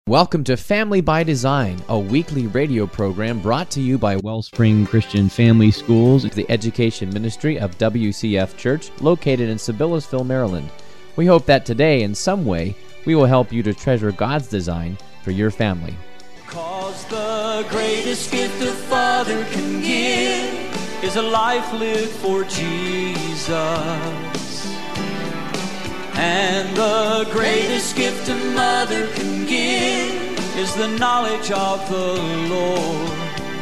Welcome to Family by Design, a weekly radio program brought to you by Wellspring Christian Family Schools, the education ministry of WCF Church, located in Sibyllesville, Maryland. We hope that today, in some way, we will help you to treasure God's design for your family. 'Cause the greatest gift a father can give is a life lived for Jesus. And the greatest gift a mother can give is the knowledge of the Lord.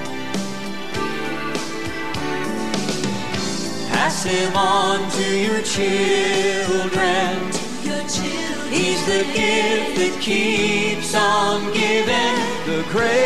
Pass him on to your children. He's the gift that keeps on giving. The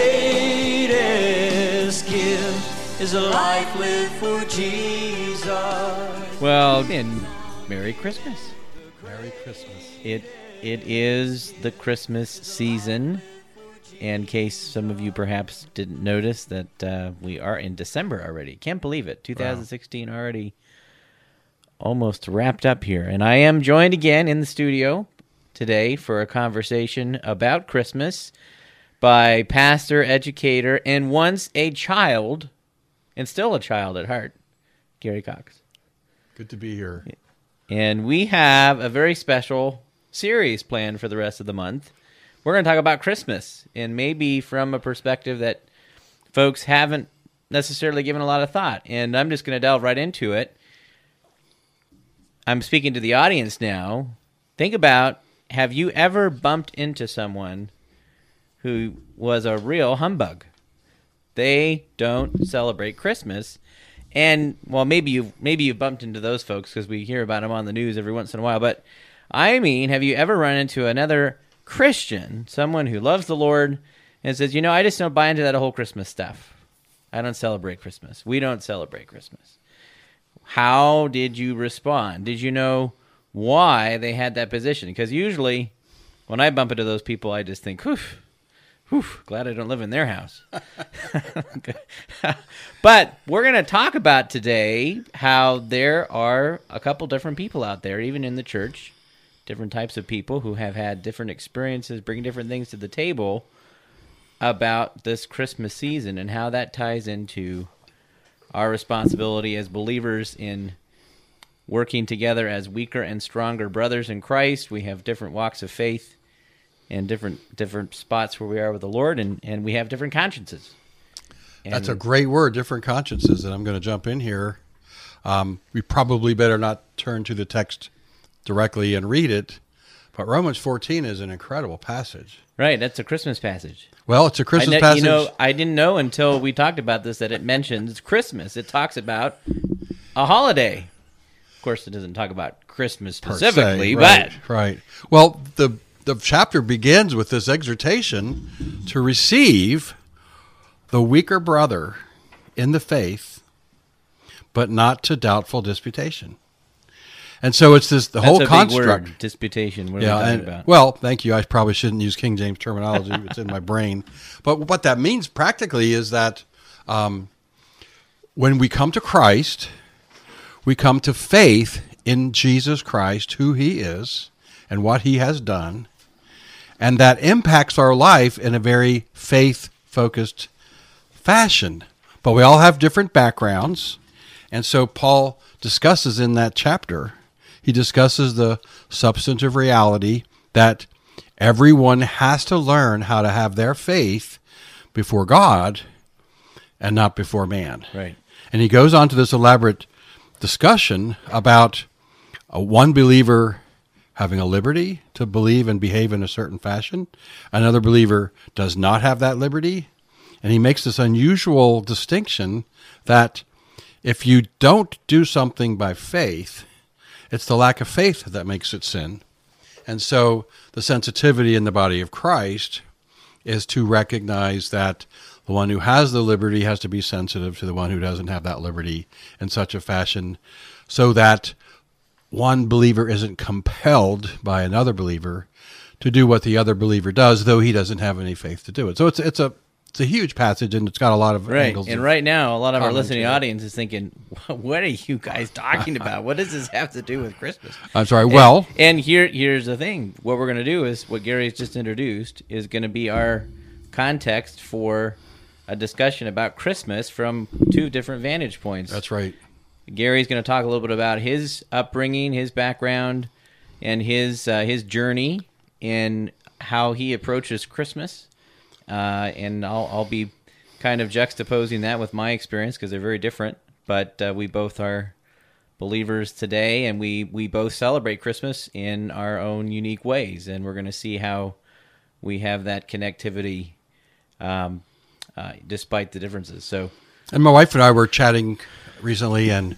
greatest gift is a life lived for Jesus. Well, and Merry Christmas. Merry Christmas. It is the Christmas season. In case some of you perhaps didn't notice that we are in December already. Can't believe it. 2016 already almost wrapped up here. And I am joined again in the studio today for a conversation about Christmas by pastor, educator, and once a child, and still a child at heart, Gary Cox. Good to be here. And we have a very special series planned for the rest of the month. We're going to talk about Christmas, and maybe from a perspective that folks haven't necessarily given a lot of thought. And I'm just going to delve right into it. I'm speaking to the audience now. Think about, have you ever bumped into someone who was a real humbug? They don't celebrate Christmas. And, well, maybe you've bumped into those folks because we hear about them on the news every once in a while. But, I mean, have you ever run into another Christian, someone who loves the Lord, and says, I just don't buy into that whole Christmas stuff. I don't celebrate Christmas. We don't celebrate Christmas. How did you respond? Did you know why they had that position? Because usually when I bump into those people, I just think, whew, glad I don't live in their house. But we're going to talk about today how there are a couple different people out there, even in the church, different types of people who have had different experiences, bring different things to the table about this Christmas season and how that ties into our responsibility as believers in working together as weaker and stronger brothers in Christ. We have different walks of faith and different spots where we are with the Lord, and we have different consciences. And that's a great word, different consciences, and I'm going to jump in here. We probably better not turn to the text directly and read it, but Romans 14 is an incredible passage. Right, that's a Christmas passage. Well, it's a Christmas passage. I didn't know until we talked about this that it mentions Christmas. It talks about a holiday. Of course, it doesn't talk about Christmas specifically, Right. Well, the chapter begins with this exhortation to receive the weaker brother in the faith, but not to doubtful disputation. And so it's the whole construct. Big word, disputation. What are we talking about? Well, thank you. I probably shouldn't use King James terminology. It's in my brain. But what that means practically is that when we come to Christ, we come to faith in Jesus Christ, who he is and what he has done, and that impacts our life in a very faith-focused fashion. But we all have different backgrounds, and so Paul discusses in that chapter, he discusses the substantive reality that everyone has to learn how to have their faith before God and not before man. Right. And he goes on to this elaborate discussion about one believer having a liberty to believe and behave in a certain fashion. Another believer does not have that liberty. And he makes this unusual distinction that if you don't do something by faith, it's the lack of faith that makes it sin. And so the sensitivity in the body of Christ is to recognize that the one who has the liberty has to be sensitive to the one who doesn't have that liberty in such a fashion so that one believer isn't compelled by another believer to do what the other believer does, though he doesn't have any faith to do it. So it's it's a huge passage, and it's got a lot of Right. angles. And of right now, a lot of our commentary. listening audience is thinking, what are you guys talking about? What does this have to do with Christmas? I'm sorry. Well, And here's the thing. What we're going to do is what Gary's just introduced is going to be our context for a discussion about Christmas from two different vantage points. that's right. Gary's going to talk a little bit about his upbringing, his background, and his journey in how he approaches Christmas. And I'll be kind of juxtaposing that with my experience because they're very different. But we both are believers today, and we both celebrate Christmas in our own unique ways. And we're going to see how we have that connectivity despite the differences. So, And my wife and I were chatting recently and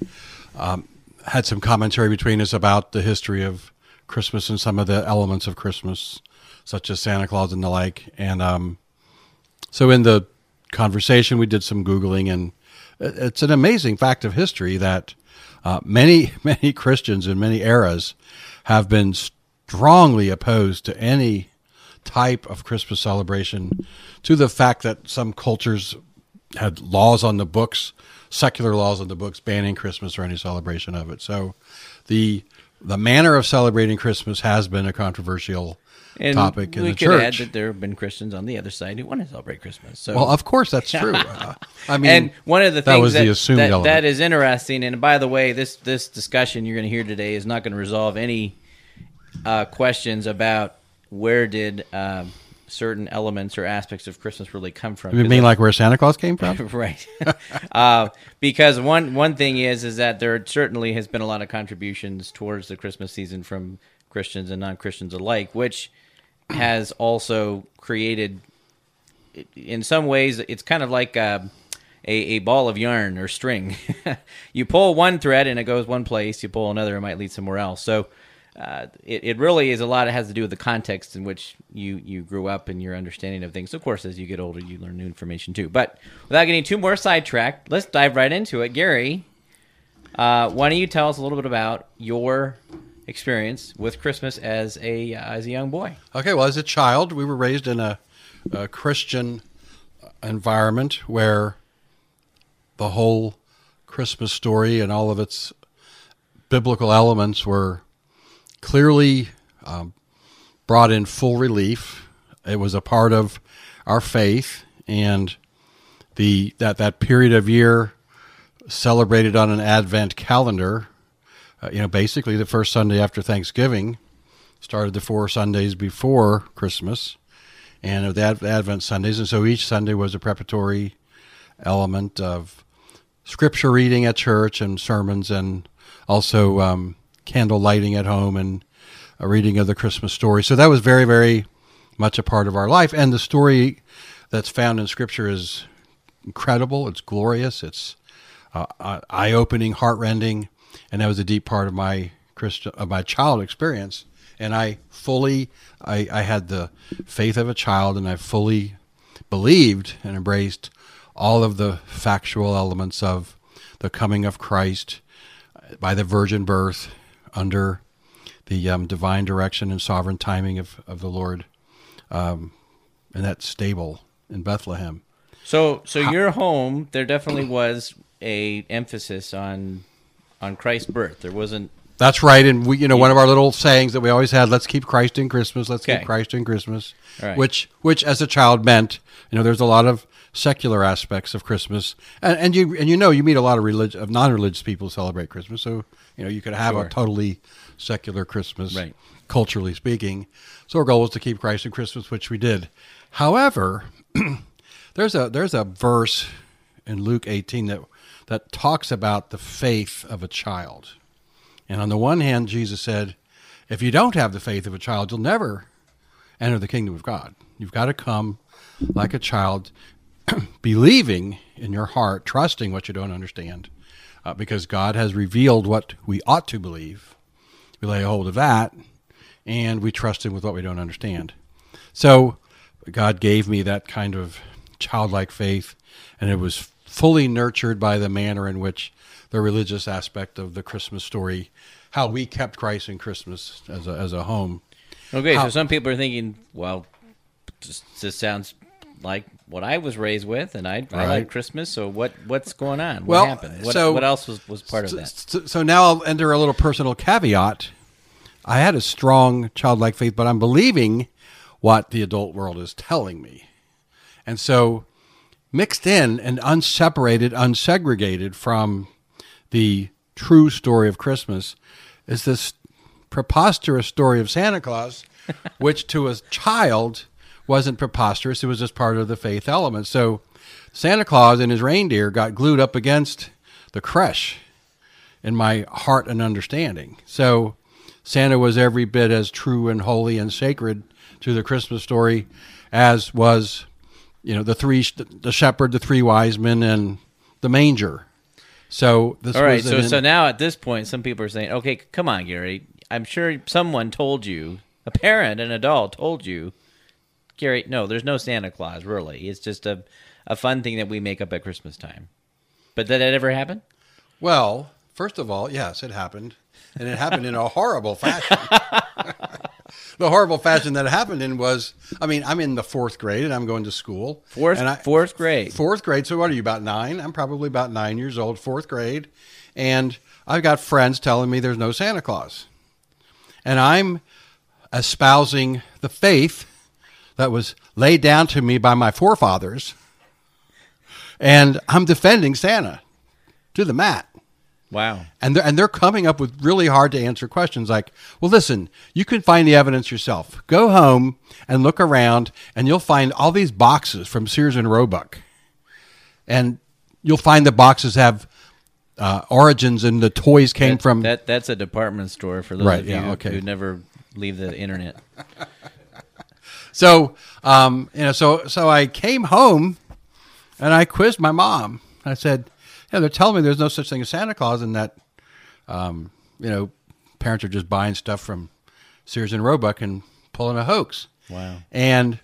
had some commentary between us about the history of Christmas and some of the elements of Christmas, such as Santa Claus and the like. And so in the conversation, we did some Googling, and it's an amazing fact of history that many Christians in many eras have been strongly opposed to any type of Christmas celebration, to the fact that some cultures had laws on the books, secular laws on the books, banning Christmas or any celebration of it. So the manner of celebrating Christmas has been a controversial and topic in we the could add church. that there have been Christians on the other side who want to celebrate Christmas. So, Well, of course, that's true. I mean, and one of the that things was the assumed element. that is interesting, and by the way, this discussion you're going to hear today is not going to resolve any questions about where did certain elements or aspects of Christmas really come from. You mean like where Santa Claus came from? Right. Because one thing is that there certainly has been a lot of contributions towards the Christmas season from Christians and non-Christians alike, which has also created, in some ways, it's kind of like a ball of yarn or string. You pull one thread and it goes one place. You pull another, it might lead somewhere else. So it really is a lot. It has to do with the context in which you grew up and your understanding of things. Of course, as you get older, you learn new information too. But without getting too more sidetracked, let's dive right into it. Gary, why don't you tell us a little bit about your experience with Christmas as a young boy? Okay, well, as a child, we were raised in a Christian environment where the whole Christmas story and all of its biblical elements were clearly brought in full relief. It was a part of our faith, and that period of year celebrated on an Advent calendar. Basically the first Sunday after Thanksgiving started the 4 Sundays before Christmas, and the Advent Sundays, and so each Sunday was a preparatory element of scripture reading at church and sermons, and also candle lighting at home and a reading of the Christmas story. So that was very, very much a part of our life, and the story that's found in Scripture is incredible. It's glorious. It's eye-opening, heart-rending. And that was a deep part of my child experience. And I had the faith of a child, and I fully believed and embraced all of the factual elements of the coming of Christ by the virgin birth under the divine direction and sovereign timing of the Lord in that stable in Bethlehem. So your home, there definitely was a emphasis on Christ's birth. There wasn't. That's right, and we, one of our little sayings that we always had: "Let's keep Christ in Christmas." Let's Okay. keep Christ in Christmas, Right. which as a child meant, there's a lot of secular aspects of Christmas, and you meet a lot of non-religious people who celebrate Christmas. So you could have Sure. a totally secular Christmas, Right. culturally speaking. So our goal was to keep Christ in Christmas, which we did. However, there's a verse in Luke 18 that talks about the faith of a child. And on the one hand, Jesus said, if you don't have the faith of a child, you'll never enter the kingdom of God. You've got to come like a child, believing in your heart, trusting what you don't understand, because God has revealed what we ought to believe. We lay hold of that, and we trust Him with what we don't understand. So God gave me that kind of childlike faith, and it was fully nurtured by the manner in which the religious aspect of the Christmas story, how we kept Christ in Christmas as a home. Okay, so some people are thinking, well, this sounds like what I was raised with, and I Right. like Christmas. So what's going on? Well, What happened? What else was part of that? So now I'll enter a little personal caveat. I had a strong childlike faith, but I'm believing what the adult world is telling me. And so mixed in and unseparated, unsegregated from the true story of Christmas is this preposterous story of Santa Claus, which to a child wasn't preposterous. It was just part of the faith element. So Santa Claus and his reindeer got glued up against the creche in my heart and understanding. So Santa was every bit as true and holy and sacred to the Christmas story as was, the shepherd, the three wise men, and the manger. So this All right. was So now at this point, some people are saying, "Okay, come on, Gary. I'm sure someone told you, a parent, an adult told you, Gary. No, there's no Santa Claus. Really, it's just a fun thing that we make up at Christmas time." But did that ever happen? Well, first of all, yes, it happened. And it happened in a horrible fashion. The horrible fashion that it happened in was, I'm in the fourth grade and I'm going to school. Fourth grade. Fourth grade. So what are you, about 9? I'm probably about 9 years old, fourth grade. And I've got friends telling me there's no Santa Claus. And I'm espousing the faith that was laid down to me by my forefathers. And I'm defending Santa to the mat. Wow. And they're coming up with really hard to answer questions like, well, listen, you can find the evidence yourself. Go home and look around, and you'll find all these boxes from Sears and Roebuck. And you'll find the boxes have origins, and the toys came from... That's a department store for those of you who never leave the internet. So, so I came home, and I quizzed my mom. I said... Yeah, they're telling me there's no such thing as Santa Claus, and that, parents are just buying stuff from Sears and Roebuck and pulling a hoax. Wow. And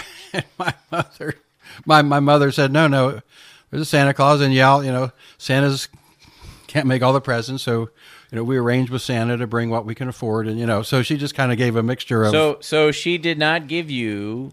my mother said, no, there's a Santa Claus, and Santa's can't make all the presents, so we arranged with Santa to bring what we can afford, and so she just kind of gave a mixture of. So she did not give you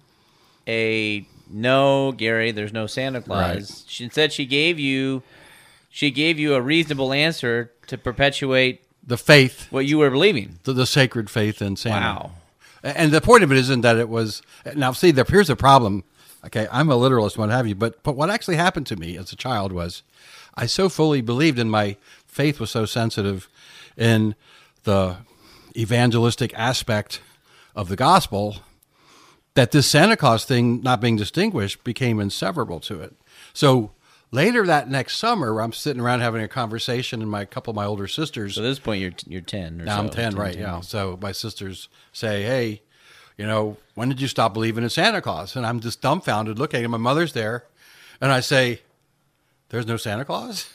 no, Gary, there's no Santa Claus. Right. Instead, she gave you a reasonable answer to perpetuate the faith, what you were believing. The sacred faith in Santa. Wow. And the point of it isn't that it was... Now, see, here's the problem. Okay, I'm a literalist, what have you, but what actually happened to me as a child was I so fully believed, and my faith was so sensitive in the evangelistic aspect of the gospel that this Santa Claus thing, not being distinguished, became inseparable to it. So... Later that next summer, I'm sitting around having a conversation, and a couple of my older sisters. So at this point, you're 10 or now so. I'm 10, right? 10. Yeah. So my sisters say, "Hey, when did you stop believing in Santa Claus?" And I'm just dumbfounded, looking at my mother's there, and I say, "There's no Santa Claus."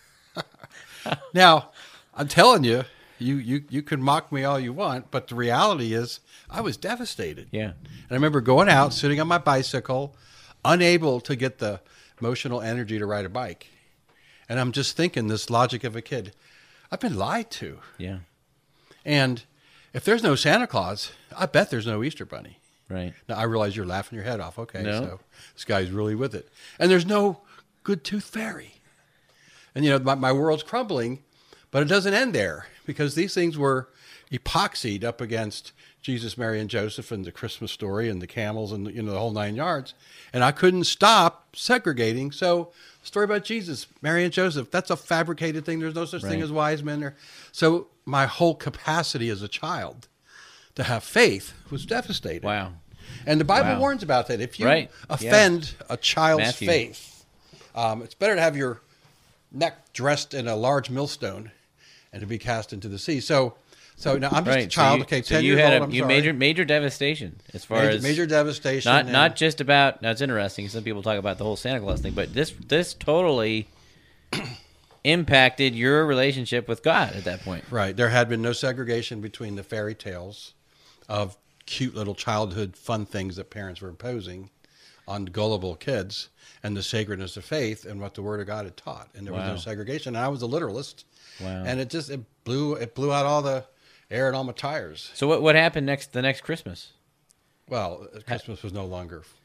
Now, I'm telling you, you can mock me all you want, but the reality is, I was devastated. Yeah. And I remember going out, sitting on my bicycle, unable to get the emotional energy to ride a bike. And I'm just thinking this logic of a kid. I've been lied to. Yeah. And if there's no Santa Claus, I bet there's no Easter Bunny. Right. Now, I realize you're laughing your head off. Okay, No. so this guy's really with it. And there's no good tooth fairy. And, my world's crumbling, but it doesn't end there because these things were epoxied up against Jesus, Mary, and Joseph and the Christmas story and the camels and, the whole 9 yards. And I couldn't stop segregating. So the story about Jesus, Mary, and Joseph, that's a fabricated thing. There's no such thing Right. as wise men there. So my whole capacity as a child to have faith was devastated. Wow. And the Bible Wow. warns about that. If you Right. offend a child's Matthew. faith, it's better to have your neck dressed in a large millstone and to be cast into the sea. So now I'm just a child. So 10 you years had old. I'm sorry. major devastation as far as major devastation. not just about. Now it's interesting. Some people talk about the whole Santa Claus thing, but this totally impacted your relationship with God at that point. Right. There had been no segregation between the fairy tales of cute little childhood fun things that parents were imposing on gullible kids and the sacredness of faith and what the Word of God had taught. And there was Wow. no segregation. And I was a literalist. Wow. And it blew out all the air in all my tires. So what happened the next Christmas? Well, Christmas was no longer.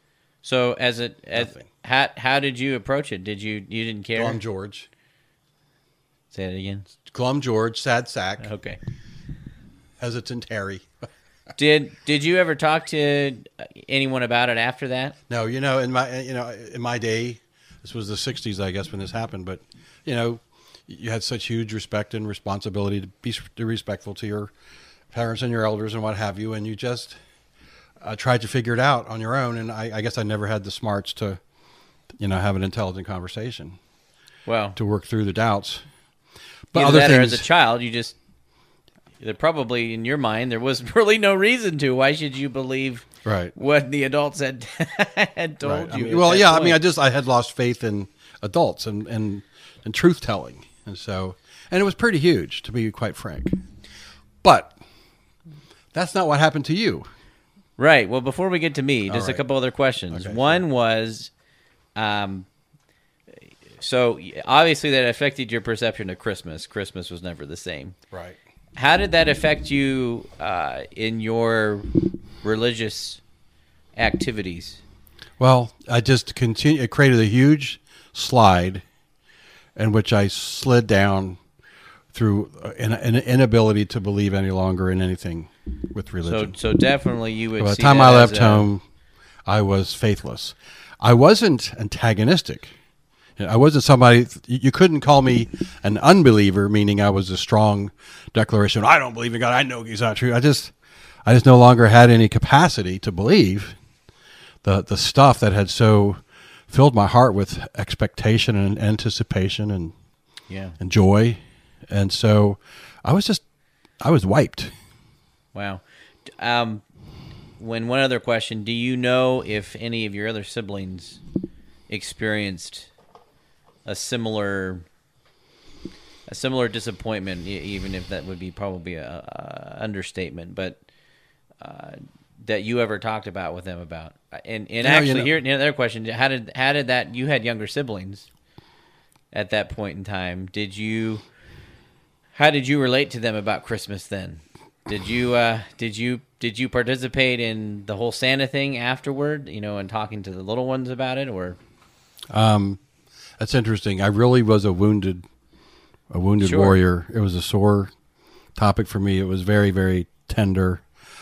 So as Nothing. how did you approach it? You didn't care? Glum George. Say it again. Glum George, sad sack, Okay. hesitant Harry. Did you ever talk to anyone about it after that? No, in my day, this was the 60s, I guess, when this happened, but, you had such huge respect and responsibility to be respectful to your parents and your elders and what have you, and you just tried to figure it out on your own, and I guess I never had the smarts to, have an intelligent conversation Well, to work through the doubts. But either other that things, or as a child, there probably in your mind there was really no reason to. Why should you believe right? what the adults had had told Right. you? I had lost faith in adults and truth telling, and it was pretty huge, to be quite frank. But that's not what happened to you. Right. Well, before we get to me, just a right. couple other questions. Okay, One was, so obviously that affected your perception of Christmas. Christmas was never the same. Right. How did that affect you in your religious activities? Well, I just continued. It created a huge slide in which I slid down through an inability to believe any longer in anything with religion. So definitely you would. By the see time that I as left home, I was faithless. I wasn't antagonistic. I wasn't somebody. You couldn't call me an unbeliever, meaning I was a strong declaration. I don't believe in God. I know He's not true. I just no longer had any capacity to believe the stuff that had so filled my heart with expectation and anticipation and joy, and so I was wiped. Wow. One other question: do you know if any of your other siblings experienced a similar disappointment, even if that would be probably a understatement, but that you ever talked about with them about? And actually, here another question: how did that? You had younger siblings at that point in time. How did you relate to them about Christmas then? Did you participate in the whole Santa thing afterward? And talking to the little ones about it, or? That's interesting. I really was a wounded Sure. warrior. It was a sore topic for me. It was very, very tender.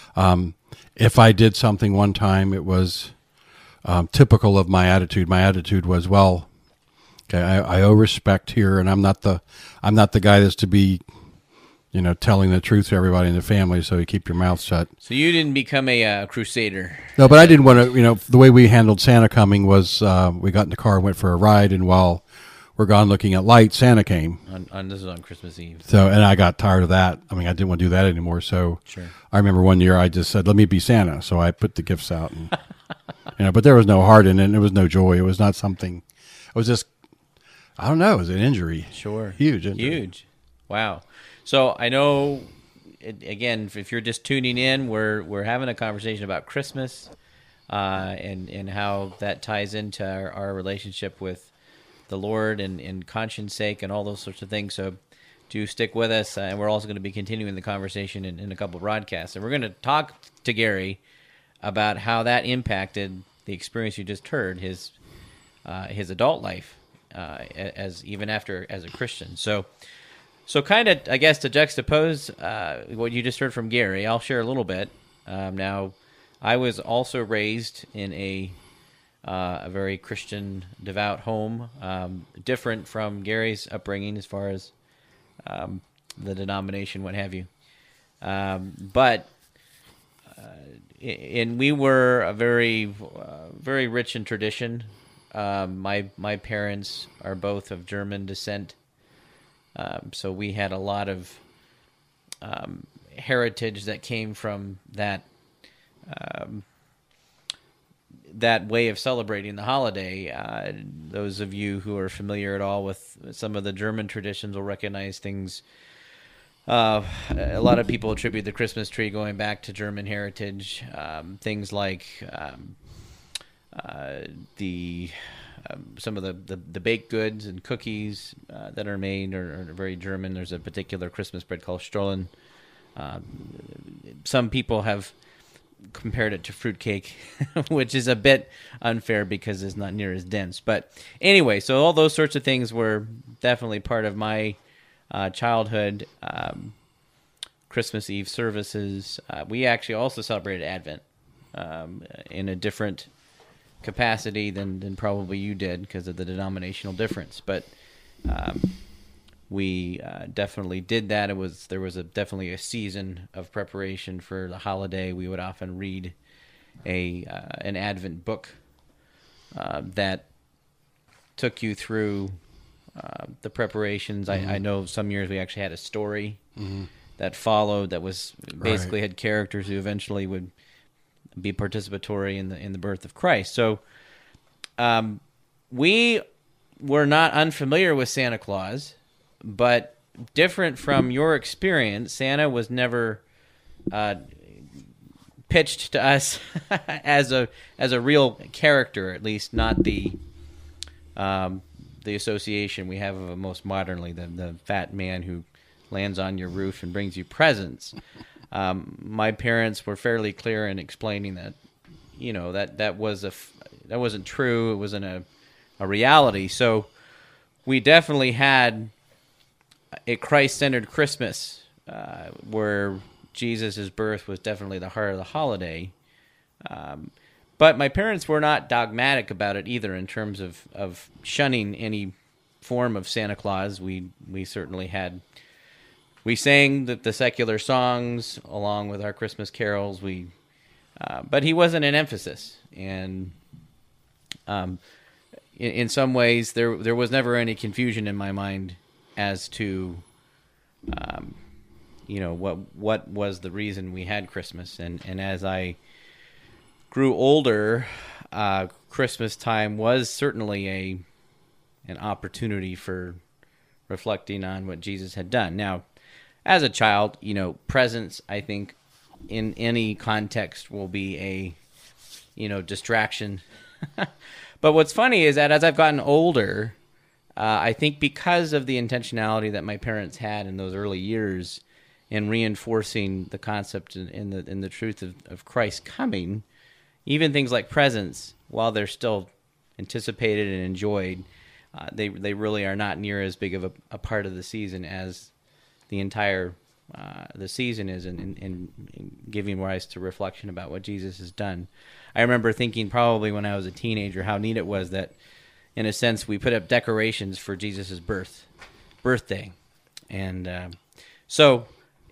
If I did something one time, it was typical of my attitude. My attitude was, well, okay, I owe respect here, and I'm not the guy that's to be, telling the truth to everybody in the family. So you keep your mouth shut. So you didn't become a crusader. No, but I didn't want to. The way we handled Santa coming was we got in the car and went for a ride, and while we're gone looking at lights, Santa came. This is on Christmas Eve. So, and I got tired of that. I mean, I didn't want to do that anymore. So, Sure. I remember one year I just said, "Let me be Santa." So I put the gifts out, and but there was no heart in it. And there was no joy. It was not something. It was just, I don't know. It was an injury. Sure. Huge injury. Huge. Wow. So I know. Again, if you're just tuning in, we're having a conversation about Christmas, and how that ties into our relationship with the Lord and conscience sake and all those sorts of things. So do stick with us, and we're also going to be continuing the conversation in a couple of broadcasts. And we're going to talk to Gary about how that impacted the experience you just heard, his adult life, as a Christian. So kind of, I guess, to juxtapose what you just heard from Gary, I'll share a little bit. Now, I was also raised in a very Christian, devout home, different from Gary's upbringing as far as the denomination, what have you. But we were a very, very rich in tradition. My parents are both of German descent. So we had a lot of heritage that came from that way of celebrating the holiday. Those of you who are familiar at all with some of the German traditions will recognize things. A lot of people attribute the Christmas tree going back to German heritage. Things like some of the baked goods and cookies that are made are very German. There's a particular Christmas bread called Stollen. Some people have compared it to fruitcake, which is a bit unfair because it's not near as dense. But anyway, so all those sorts of things were definitely part of my childhood. Christmas Eve services. We actually also celebrated Advent in a different capacity than probably you did because of the denominational difference. But we definitely did that. There was definitely a season of preparation for the holiday. We would often read an Advent book that took you through the preparations. I know some years we actually had a story that followed that was basically had characters who eventually would be participatory in the birth of Christ. So we were not unfamiliar with Santa Claus, but different from your experience, Santa was never pitched to us as a real character, at least not the association we have of it most modernly, the fat man who lands on your roof and brings you presents. My parents were fairly clear in explaining that, that wasn't true. It wasn't a reality. So we definitely had a Christ-centered Christmas where Jesus' birth was definitely the heart of the holiday. But my parents were not dogmatic about it either in terms of shunning any form of Santa Claus. We certainly had... We sang the secular songs along with our Christmas carols. But he wasn't an emphasis, and in some ways there was never any confusion in my mind as to what was the reason we had Christmas. And as I grew older, Christmas time was certainly an opportunity for reflecting on what Jesus had done. Now, as a child, presents, I think, in any context will be a, distraction. But what's funny is that as I've gotten older, I think because of the intentionality that my parents had in those early years in reinforcing the concept in the truth of Christ coming, even things like presents, while they're still anticipated and enjoyed, they really are not near as big of a part of the season as the entire the season is in giving rise to reflection about what Jesus has done. I remember thinking probably when I was a teenager how neat it was that, in a sense, we put up decorations for Jesus' birthday. And so,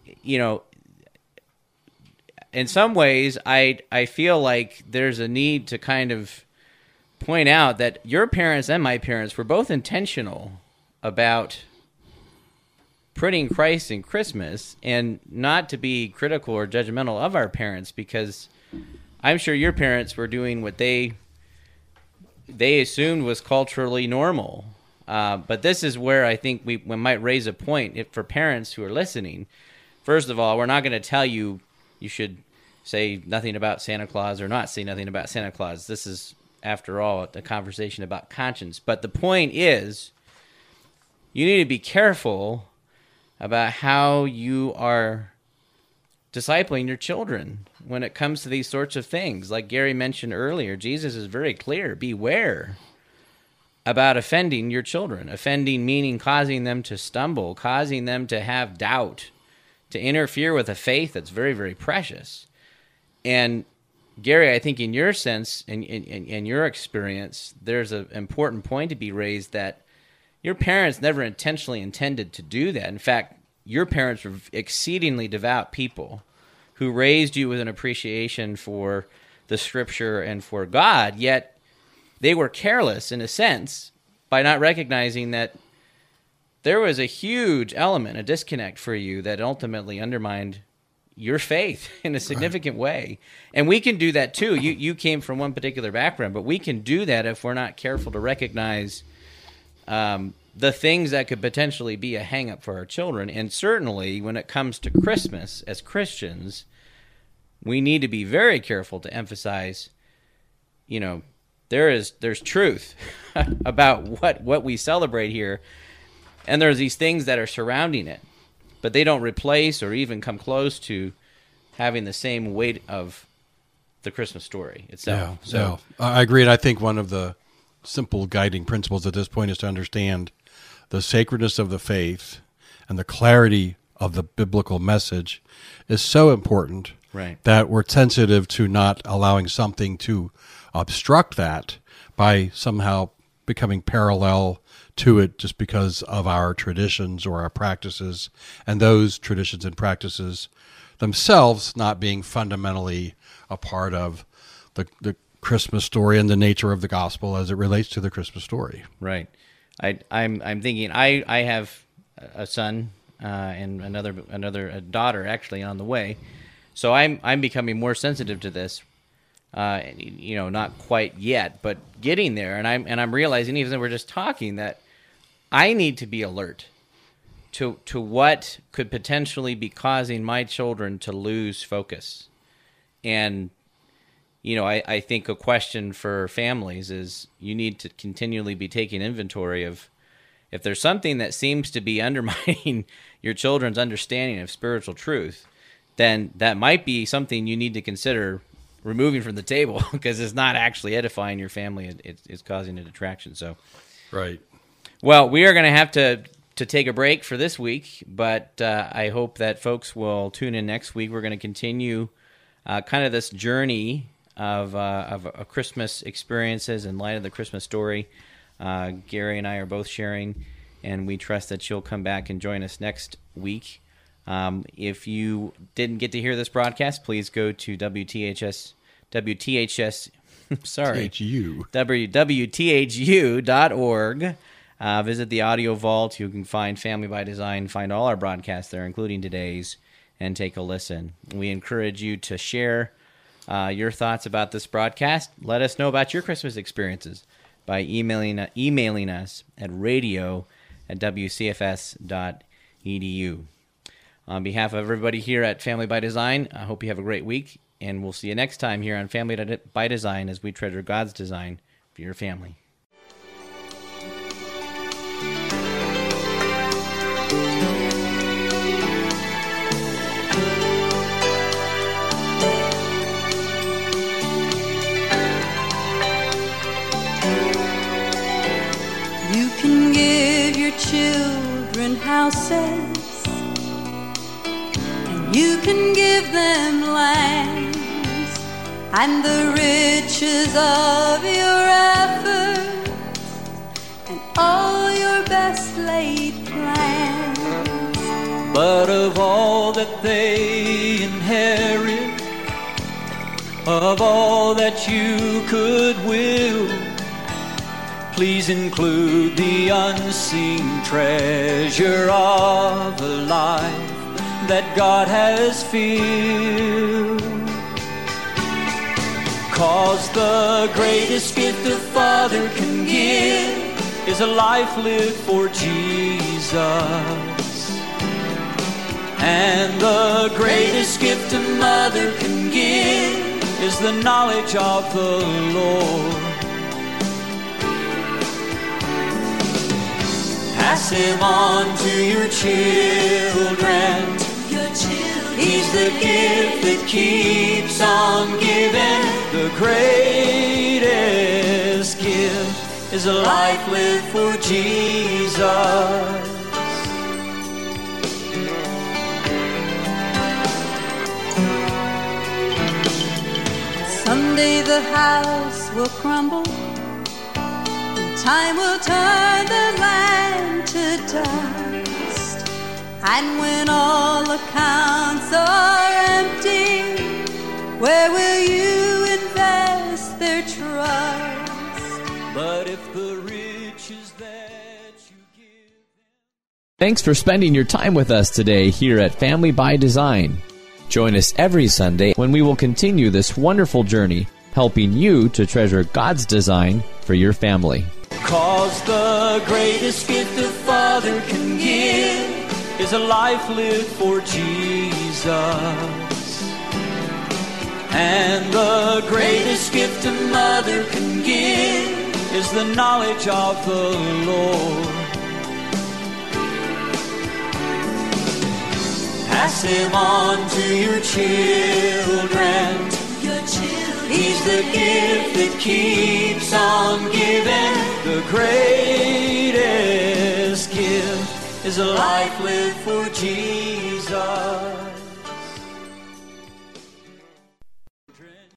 in some ways, I feel like there's a need to kind of point out that your parents and my parents were both intentional about putting Christ in Christmas, and not to be critical or judgmental of our parents, because I'm sure your parents were doing what they assumed was culturally normal. But this is where I think we might raise a point for parents who are listening. First of all, we're not going to tell you should say nothing about Santa Claus or not say nothing about Santa Claus. This is, after all, a conversation about conscience. But the point is, you need to be careful about how you are discipling your children when it comes to these sorts of things. Like Gary mentioned earlier, Jesus is very clear. Beware about offending your children. Offending meaning causing them to stumble, causing them to have doubt, to interfere with a faith that's very, very precious. And Gary, I think in your sense, in your experience, there's an important point to be raised that your parents never intentionally intended to do that. In fact, your parents were exceedingly devout people who raised you with an appreciation for the Scripture and for God, yet they were careless, in a sense, by not recognizing that there was a huge element, a disconnect for you that ultimately undermined your faith in a significant way. And we can do that too. You came from one particular background, but we can do that if we're not careful to recognize the things that could potentially be a hang-up for our children. And certainly when it comes to Christmas, as Christians, we need to be very careful to emphasize, there's truth about what we celebrate here, and there's these things that are surrounding it, but they don't replace or even come close to having the same weight of the Christmas story itself. Yeah, I agree. And I think one of the simple guiding principles at this point is to understand the sacredness of the faith and the clarity of the biblical message is so important that we're sensitive to not allowing something to obstruct that by somehow becoming parallel to it just because of our traditions or our practices, and those traditions and practices themselves not being fundamentally a part of the Christmas story and the nature of the gospel as it relates to the Christmas story. Right. I'm thinking I have a son and another daughter actually on the way, so I'm becoming more sensitive to this. Not quite yet, but getting there, and I'm realizing, even though we're just talking, that I need to be alert to what could potentially be causing my children to lose focus. And I think a question for families is you need to continually be taking inventory of if there's something that seems to be undermining your children's understanding of spiritual truth, then that might be something you need to consider removing from the table, because it's not actually edifying your family. It's causing a detraction. So, right. Well, we are going to have to take a break for this week, but I hope that folks will tune in next week. We're going to continue kind of this journey of Christmas experiences in light of the Christmas story. Gary and I are both sharing, and we trust that you'll come back and join us next week. If you didn't get to hear this broadcast, please go to WTHU.org. Visit the audio vault. You can find Family by Design, find all our broadcasts there, including today's, and take a listen. We encourage you to share your thoughts about this broadcast. Let us know about your Christmas experiences by emailing us at radio@wcfs.edu. On behalf of everybody here at Family by Design, I hope you have a great week, and we'll see you next time here on Family by Design as we treasure God's design for your family. You can give your children houses, and you can give them lands, and the riches of your efforts, and all your best laid plans. But of all that they inherit, of all that you could will, please include the unseen treasure of a life that God has filled. 'Cause the greatest gift a father can give is a life lived for Jesus. And the greatest gift a mother can give is the knowledge of the Lord. Pass him on to your children. He's the gift that keeps on giving. The greatest gift is a life lived for Jesus. Someday the house will crumble, and time will turn the land to dust. And when all accounts are empty, where will you invest their trust? But if the riches that you give... Thanks for spending your time with us today here at Family by Design. Join us every Sunday when we will continue this wonderful journey, helping you to treasure God's design for your family. 'Cause the greatest gift a father can give is a life lived for Jesus. And the greatest gift a mother can give is the knowledge of the Lord. Pass him on to your children. the gift that keeps on giving. The greatest gift is a life lived for Jesus.